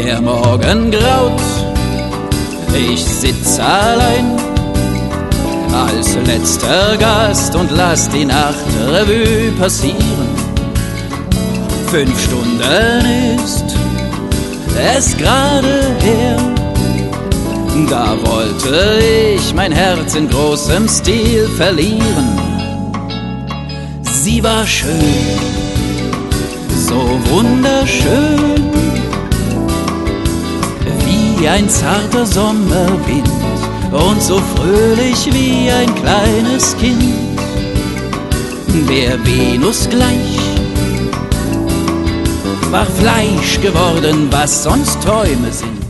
Der Morgen graut, ich sitz allein als letzter Gast und lass die Nacht Revue passieren. 5 Stunden ist es gerade her, da wollte ich mein Herz in großem Stil verlieren. Sie war schön, so wunderschön, wie ein zarter Sommerwind und so fröhlich wie ein kleines Kind, der Venus gleich, war Fleisch geworden, was sonst Träume sind.